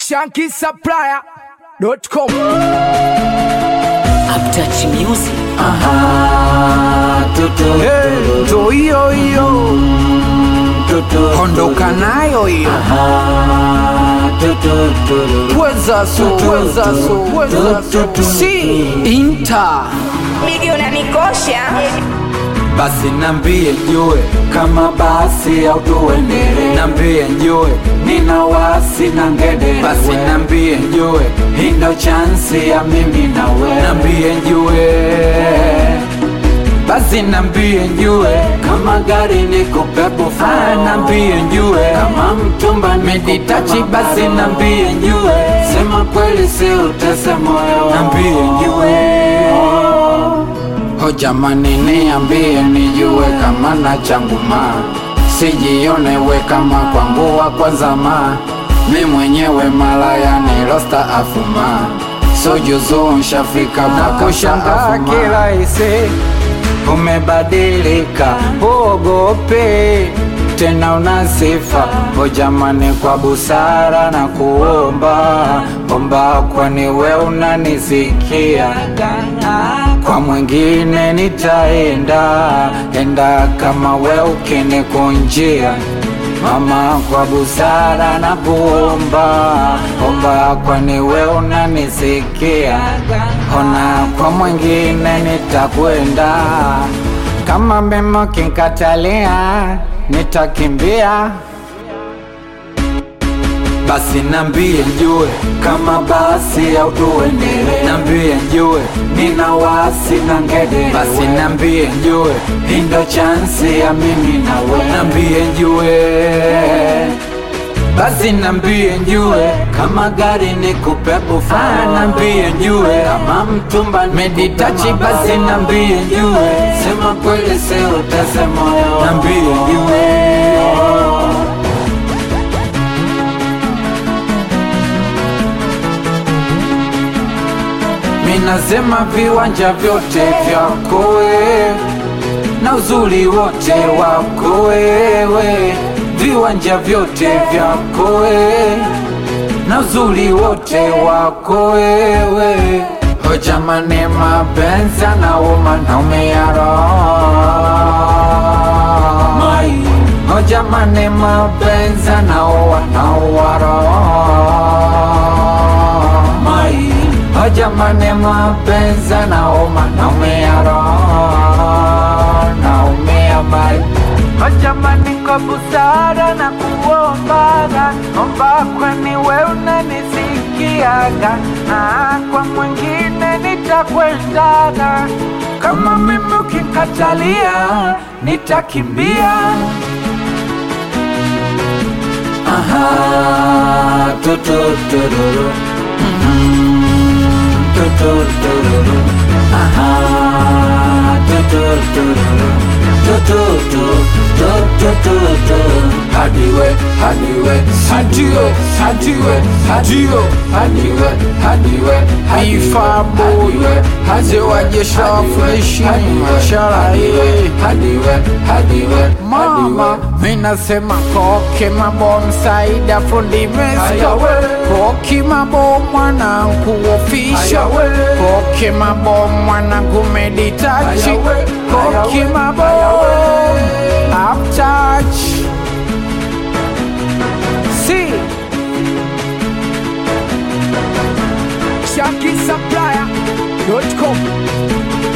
ShankySupplier.com. Uptouch Music. Hey, to hiyo hiyo ondoka nayo hiyo Pweza so si Inter Bigi unanikosha. Basi nambie njue kama basi au tuendele. Nambie njue nina wasi na ngedele. Basi nambie njue hindo chansi ya mimi na we. Nambie njue, basi nambie njue kama gari nikupe bufa. Nambie njue kama mtumba meditachi. Basi nambie njue sema kweli si utese moyo. Nambie njue ho jamani niambie nijue kama na changu ma. Sijione we kama kwangu wa kwanza ma. Mi mwenyewe malaya ni rosta afuma. So juzu nshafika pako shanga kila isi. Umebadilika uogope tena una sifa. O jamani kwa busara na kuomba omba, kwani we unanisikia. Kwa mwingine nitaenda enda kama we ukinikunjia. Mama kwa busara na kuomba omba, kwani we unanisikia. Ona kwa mwingine nitakwenda, kama mema kinkatalia nitakimbia. Basi nambie njue kama basi au tuendele. Nambie njue nina wasi na ngedele. Basi nambie njue hindo chansi ya mimi na we. Nambie njue, basi nambie njue kama gari nikupe bufa. Nambie njue kama mtumba meditachi. Basi nambie njue sema kweli si utese moyo. Nambie njue minasema viwanja vyote vyako we na uzuri wote wako wewe. Viwanja vyote vyako we na uzuri wote wako wewe. O jamani mapenzi yanauma na umeyaroa. O jamani mapenzi yanaua na uwaroa. O jamani mapenzi yanauma na umeyaroa na umeyamai. O jamani kwa busara na kuombaga omba, kwani we unanisikiaga. Na kwa mwingine nitakwendaga, kama mimi ukinkatalia nitakimbia. Aha, tututururu. Tututururu. Aha, tututururu. Hadiwe, hadiwe, hadiwe, hadiwe, hadiwe, hadiwe, hadiwe, Ifa boy haze wajesha fresh masharae. hadiwe, hadiwe, Mama minasema koke mabom saida fundi mesta. Koke mabom mwanangu official. Koke mabom mwanangu meditachi. Koke mabom uptouch. Si ShankySupplier.com.